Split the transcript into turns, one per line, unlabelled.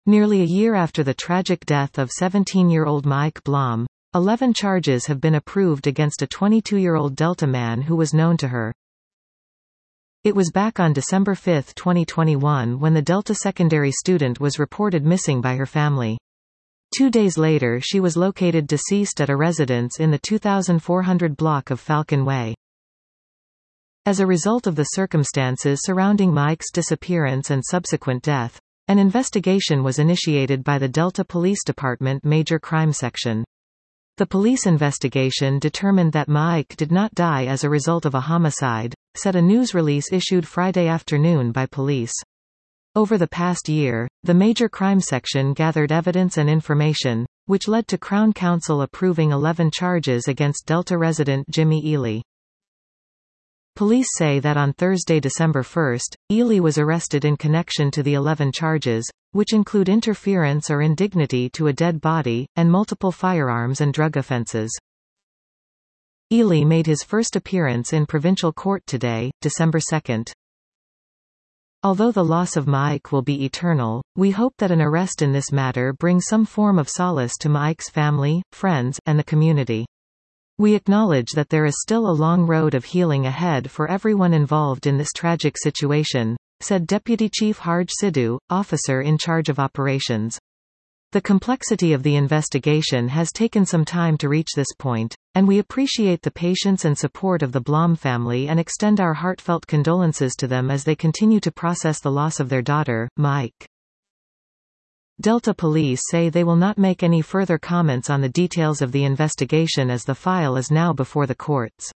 Nearly a year after the tragic death of 17-year-old Mike Blom, 11 charges have been approved against a 22-year-old Delta man who was known to her. It was back on December 5, 2021 when the Delta secondary student was reported missing by her family. 2 days later she was located deceased at a residence in the 2400 block of Falcon Way. As a result of the circumstances surrounding Mike's disappearance and subsequent death, an investigation was initiated by the Delta Police Department Major Crime Section. The police investigation determined that Mike did not die as a result of a homicide, said a news release issued Friday afternoon by police. Over the past year, the Major Crime Section gathered evidence and information, which led to Crown Counsel approving 11 charges against Delta resident Jimmy Ely. Police say that on Thursday, December 1, Ely was arrested in connection to the 11 charges, which include interference or indignity to a dead body, and multiple firearms and drug offenses. Ely made his first appearance in provincial court today, December 2. Although the loss of Mike will be eternal, we hope that an arrest in this matter brings some form of solace to Mike's family, friends, and the community. We acknowledge that there is still a long road of healing ahead for everyone involved in this tragic situation, said Deputy Chief Harj Sidhu, officer in charge of operations. The complexity of the investigation has taken some time to reach this point, and we appreciate the patience and support of the Blom family and extend our heartfelt condolences to them as they continue to process the loss of their daughter, Mike. Delta Police say they will not make any further comments on the details of the investigation as the file is now before the courts.